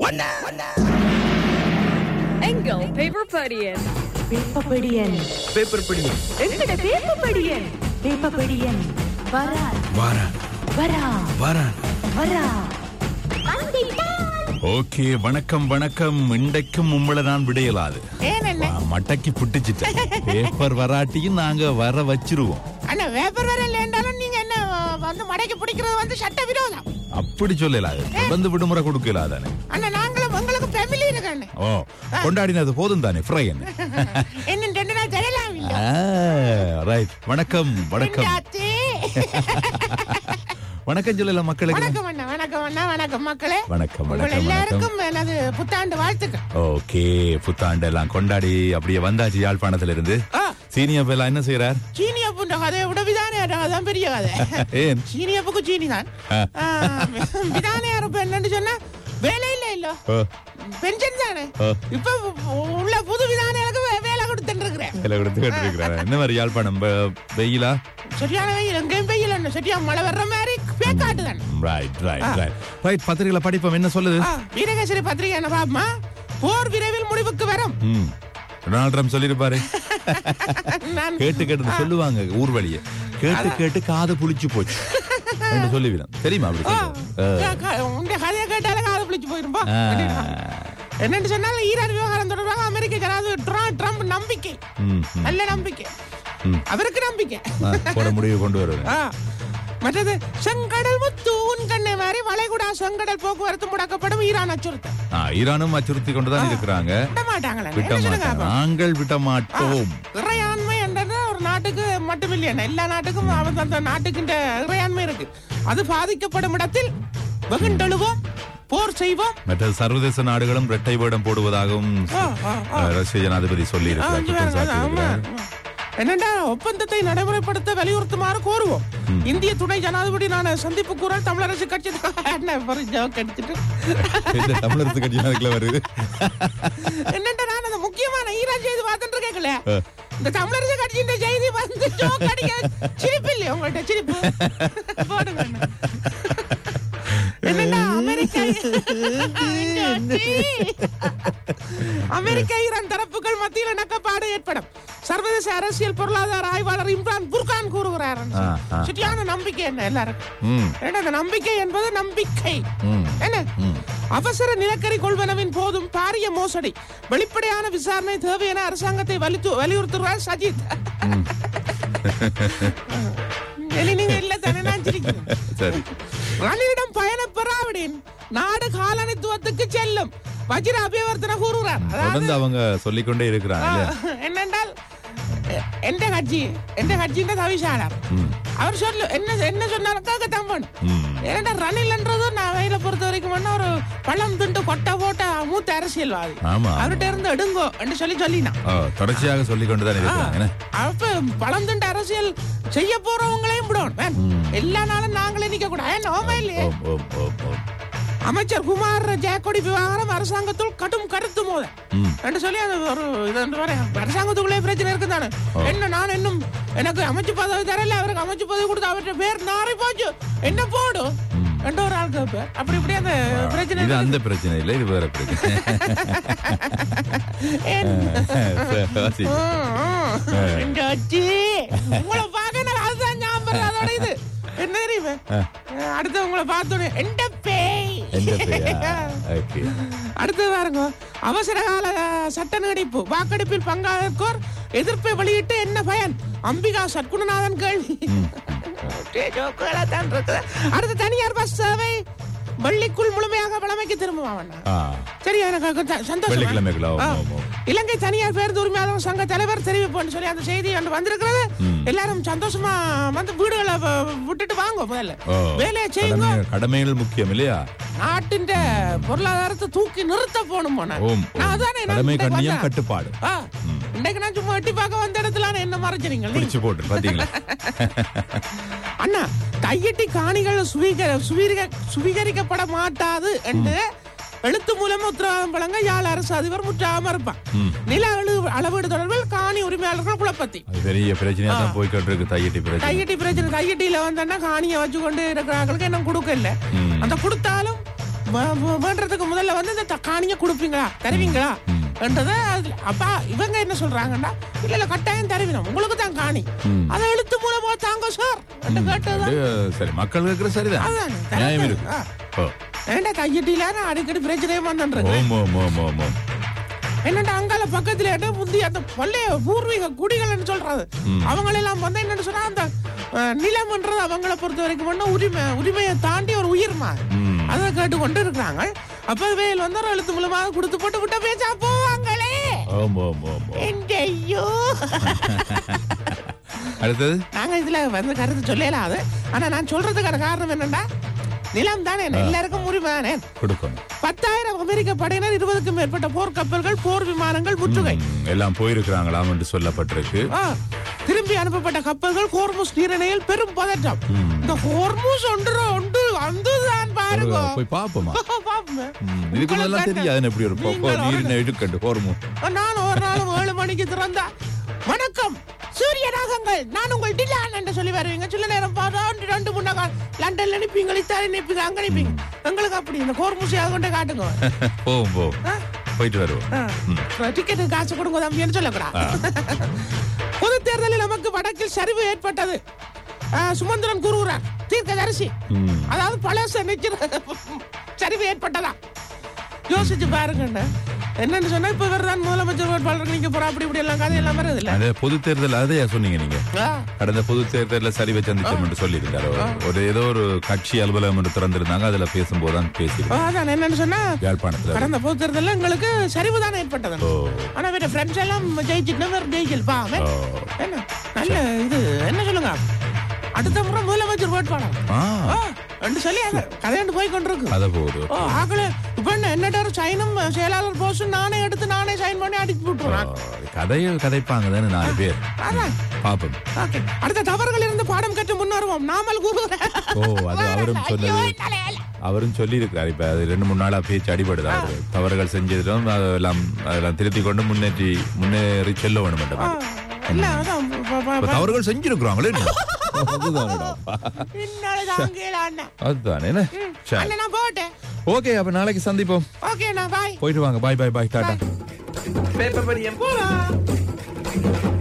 எங்கள் பேப்பர் படியன் எங்கட பேப்பர் படியன் வரா ஓகே, வணக்கம். இன்றைக்கும் உங்களை நான் விடையலாது. மட்டைக்கு புட்டிச்சிட்டேன். பேப்பர் வராட்டியும் நாங்க வர வச்சிருவோம். அண்ணா பேப்பர் வரலன்றாலும் நீங்க என்ன வந்து மடைக்கு பிடிக்கிறது வந்து சட்ட விரோதம். அப்படி சொல்லலாது. வந்து விடுமுறை கொடுக்கலாதானே. அண்ணா நாங்களும் உங்களுக்கு ஃபேமிலி இருக்கானே. ஓ, கொண்டாடினது போதும் தானே. ஃப்ரை என்ன என்ன 2 நாள் தெரியலாம் இல்ல. ரைட். வணக்கம். வணக்கம் சொல்லல மக்களுக்கு. வணக்கம் மக்களே. வணக்கம் எல்லாருக்கும் எனது புத்தாண்டு வாழ்த்துக்கள். ஓகே, புத்தாண்டு எல்லாம் கொண்டாடி அப்படியே வந்தாச்சு யாழ்ப்பாணத்துல இருந்து. சீனியப்ப என்ன செய்யறார்? சீனியப்புன்ற கதையை விட விதானியார் பெரிய கதை. ஏன்? சீனியப்புக்கு சீனி தான். விதானியார் என்னன்னு சொன்னா வேலை இல்ல பென்ஷன் தானே. இப்ப உள்ள புது விதானியாருக்கு வேலை கொடுத்துட்டு இருக்கிறேன். என்ன மாதிரி யாழ்ப்பாணம் வெயிலா? சரியான வெயில். எங்கேயும் வெயில் என்ன சரியா மழை வர்ற மாதிரி பேக்காட்டுதான். ரைட். பத்திரிகையில படிப்போம். என்ன சொல்லுது? வீரகேசரி பத்திரிகை என்ன பாப்பா? போர் விரைவில் முடிவுக்கு வரும். டொனால்ட் ட்ரம்ப் சொல்லிருப்பாரு. கேட்டு சொல்லுவாங்க ஊர்வழிய. கேட்டு காது புளிச்சு போச்சு சொல்லிவிடும். தெரியுமா? அப்படி கதையை கேட்டாலே காது புளிச்சு போயிருப்பா. என்னன்னு சொன்னாலும் ஈரான் விவகாரம் தொடர்பாக அமெரிக்க ஜனாதிபதி டொனால்ட் ட்ரம்ப் நம்பிக்கை, நல்ல நம்பிக்கை, அவருக்கு நம்பிக்கை முடிவு கொண்டு வருவது. மற்றது செங்கடல் முத்து உன் கண்ணை மாதிரி வளைகுடா செங்கடல் போக்குவரத்து முடக்கப்படும். ஈரான் அச்சுறுத்தல். ஈரானும் அச்சுறுத்தி கொண்டுதான் இருக்கிறாங்க. நாங்கள் விட மாட்டோம். இறையாண்மை என்றது ஒரு நாட்டுக்கு மட்டுமில்லை, எல்லா நாட்டுக்கும் அந்த நாட்டுக்கு இறையாண்மை இருக்கு. அது பாதிக்கப்படும் இடத்தில் வெகுண்டெழுவோம், போர் செய்வோம். மற்ற சர்வதேச நாடுகளும் இரட்டை வேடம் போடுவதாகவும் ரஷ்ய ஜனாதிபதி சொல்லி இருக்கிறார். என்னண்டா ஒப்பந்தத்தை நடைமுறைப்படுத்த வலியுறுத்துமாறு கோருவோம். இந்திய துணை ஜனாதிபதி நான் சந்திப்பு கூறல் தமிழரசு கட்சி எடுத்துட்டு தமிழரசு கட்சி வருது. என்னண்டா நான் அந்த முக்கியமான ஈரான் செய்தி பார்த்துட்டு கேட்கல. இந்த தமிழரசு கட்சியின் செய்தி வந்து சிரிப்பு இல்லையா உங்கள்கிட்ட? சிரிப்பு போடுங்க. என்னண்டா அமெரிக்க ஈரான் தரப்புகள் மத்தியில் இணக்கப்பாடு ஏற்படும். சர்வதேச அரசியல் பொருளாதார ஆய்வாளர் இம்ரான் புர்கான் கூறுகிறார். சரியான நம்பிக்கை என்ன எல்லாருக்கும்? அந்த நம்பிக்கை என்பது நம்பிக்கை என்ன? அவசர நிலக்கரி கொள்வனவின் போதும் பாரிய மோசடி, வெளிப்படையான விசாரணை தேவை என அரசாங்கத்தை வலியுறுத்துகிறார் சஜித். ரணிலிடம் பயண பெறாவிடின் நாடு காலனித்துவத்துக்கு செல்லும் வஜிர அபிவர்த்தன கூறுகிறார். அவங்க சொல்லிக்கொண்டே இருக்கிறாங்க. என்னென்றால் எந்த கட்சியின் தவிசாளர் அவர் சொல்லு என்ன சொன்னாலும் கேட்கத்தான். ஏன்னா ரணில் என்றது நான் வயல பொறுத்த வரைக்கும் ஒரு பழம் துண்டு கொட்டை போட்ட மூத்த அரசியல்வாதி. அவர்கிட்ட இருந்து எடுங்கோ என்று சொல்லினா தொடர்ச்சியாக சொல்லிக்கொண்டுதான். அப்ப பழம் துண்டு அரசியல் செய்ய போறவங்களையும் விடும். எல்லா நாளும் நாங்களே நிக்க கூடாது. அமைச்சர் குமார் ஜெயக்கொடி விவகாரம் அரசாங்கத்துள் கடும் கருத்து மோதல் சொல்லி ஒரு அரசாங்கத்துக்குள்ளே பிரச்சனை இருக்குதானே. என்ன நான் இன்னும் எனக்கு அமைச்சு பதவி தரல, அவருக்கு அமைச்சு பதவி கொடுத்து அவர்கிட்ட பேர் நாரி போச்சு என்ன போடும் என்ற ஒரு ஆள் கேட்பேன். அப்படி இப்படி அந்த பிரச்சனை. இது அந்த பிரச்சனை இல்லை, இது வேற பிரச்சனை. உங்களை பார்க்க அதுதான் ஞாபகம். அதோட இது என்ன தெரியுமா? அடுத்து உங்களை பார்த்தோன்னே எந்த பேய். அடுத்து பாருங்க, அவசர கால சட்ட நீடிப்பு, வாக்கெடுப்பில் பங்காளர்கோர் எதிர்ப்பை வெளியிட்டு என்ன பயன்? அம்பிகா சத்குணநாதன் கேள்வி. அடுத்து தனியார் பஸ் சேவை வெள்ளிக்குள் முழுமையாக வளமைக்கு திரும்புவான். சரி, எனக்கு சந்தோஷம். இலங்கை தனியார் பேருந்து உரிமையாளர் சங்க தலைவர் தெரிவிப்போன்னு சொல்லி அந்த செய்தி வந்திருக்கிறது. எல்லாரும் சந்தோஷமா வந்து வீடுகளை விட்டுட்டு வாங்க. முதல்ல வேலையை செய்யுங்க. கடமைகள் முக்கியம் இல்லையா? நாட்டின் பொருளாதாரத்தை தூக்கி நிறுத்த போகணும். கட்டுப்பாடு. இன்னைக்கு நான் சும்மா எட்டி பார்க்க வந்த இடத்துல என்ன மறைச்சிருங்க போட்டு அண்ணா கையெட்டி காணிகள் சுவீகரிக்கப்பட மாட்டாது என்று எழுத்து மூலம் உத்தரவாதம் வழங்க யாழ் அரசு அதிபர் முற்றாம இருப்பான். நில அளவீடு தொடர்பில் காணி உரிமையாளர்கள் குழப்பத்தி பெரிய பிரச்சனையா தான் போய்கிட்டு இருக்கு. கையெட்டி பிரச்சனை. கையெட்டியில வந்தா காணியை வச்சு கொண்டு இருக்கிறவங்களுக்கு என்ன கொடுக்க இல்ல. அந்த கொடுத்தாலும் வேண்டதுக்கு முதல்ல வந்து இந்த காணிய கொடுப்பீங்களா தருவீங்களா என்றது. அப்பா இவங்க என்ன சொல்றாங்கன்னா இல்ல கட்டாயம் தருவினோம் உங்களுக்கு தான் காணி அதை எழுத்து மூலமா தாங்க சார் என்று கேட்டது. சரி மக்கள் கேட்கிற சரிதான் நியாயம் இருக்கு. ஏண்டா கையட்டில அடிக்கடி பிரச்சனையே வந்துன்றேன். என்னடா அங்கால பக்கத்துல முந்தி அந்த பள்ளைய பூர்வீக குடிகள் சொல்றது அவங்களெல்லாம் வந்து என்னன்னு சொன்னா அந்த நிலம்ன்றது அவங்கள பொறுத்த வரைக்கும் உரிமையை தாண்டி ஒரு உயிர்மா அதை கேட்டு கொண்டு இருக்கிறாங்க. அப்ப வேல் வந்து ஒரு எழுத்து மூலமாக கொடுத்து போட்டு விட்ட பேச்சா போவாங்களே. ஐயோ அடுத்தது நாங்க இதுல வந்து கருத்து சொல்லலாது. ஆனா நான் சொல்றதுக்கான காரணம் என்னன்னா நிலம் தானே எல்லாருக்கும் உரிமை கொடுக்கணும். 10,000 அமெரிக்க படையினர் 20க்கும் மேற்பட்ட போர் கப்பல்கள் போர் விமானங்கள் முற்றுகை எல்லாம் போயிருக்கிறாங்களாம் என்று சொல்லப்பட்டிருக்கு. திரும்பி அனுப்பப்பட்ட கப்பல்கள் ஹோர்முஸ் நீரிணையில் பெரும் பதற்றம். இந்த ஹோர்முஸ் ஒன்று வந்துதான் பாருங்க போய் பாப்போமா இதுக்கு நல்லா தெரியாது எப்படி ஒரு நீரிணை இழுக்கட்டு ஹோர்முஸ். நான் ஒரு நாள் 7 மணிக்கு திறந்தா வணக்கம் சூரிய ராகங்கள் நான் உங்கள் டிலான் என்று சொல்லி வருவீங்க. சில நேரம் பார்த்தா 2-3 நாள் லண்டன்ல நிப்பீங்க இத்தாலி நிப்பீங்க அங்க நிப்பீங்க. எங்களுக்கு அப்படி இந்த ஹோர்முஸை கொண்டு காட்டுங்க போவோம் போயிட்டு வருவோம். டிக்கெட்டு காசு கொடுங்க தம்பின்னு சொல்லக்கூடாது. பொது தேர்தலில் நமக்கு வடக்கில் சரிவு ஏற்பட்டது சுமந்திரன் கூறுகிறார் தீர்க்கதரிசி. அதாவது பழச நிச்சய சரிவு ஏற்பட்டதா யோசிச்சு பாருங்க. என்னன்னு சொன்னா இப்ப வேறதான் முதலமைச்சர் வேட்பாளர் நீங்க போற அப்படி இப்படி எல்லாம் கதையெல்லாம் வருது இல்ல. அதே பொது தேர்தல் அதையா சொன்னீங்க நீங்க கடந்த பொது தேர்தலில் சரிவை சந்திச்சோம் என்று சொல்லியிருந்தாரு. ஒரு ஏதோ ஒரு கட்சி அலுவலகம் என்று திறந்திருந்தாங்க அதுல பேசும்போதுதான் பேசியிருக்காங்க. என்னன்னு சொன்னா யாழ்ப்பாணத்துல கடந்த பொது தேர்தலில் எங்களுக்கு சரிவு தானே ஏற்பட்டது. ஆனா வேற ஃப்ரெண்ட்ஸ் எல்லாம் ஜெயிச்சுட்டு பா என்ன நல்ல இது என்ன சொல்லுங்க அடுத்த முறை முதலமைச்சர் வேட்பாளர் சொல்லி கதையாண்டு போய் கொண்டிருக்கு. இப்ப என்னடா சைனும் செயலாளர் போஸ்ட் நானே எடுத்து நானே சைன் பண்ணி அடிச்சு விட்டுறேன். கதையில் கதைப்பாங்க தானே 4 பேர் பாப்போம். அடுத்த தவறுகள் இருந்து பாடம் கற்று முன்னேறுவோம் நாமல் கூறுகிறேன். அது அவரும் சொன்னது அவரும் சொல்லி இருக்காரு. இப்ப அது 2-3 நாளா பேச்சு அடிபடுதா தவறுகள் செஞ்சதும் அதெல்லாம் திருத்தி கொண்டு முன்னேறி செல்ல வேணும். தவறுகள் செஞ்சிருக்கிறாங்களே ஓகே அப்ப நாளைக்கு சந்திப்போம். போயிட்டு வாங்க. பாய் பாய் பாய் டாடா. பேப்பர் படியம் போலாம்.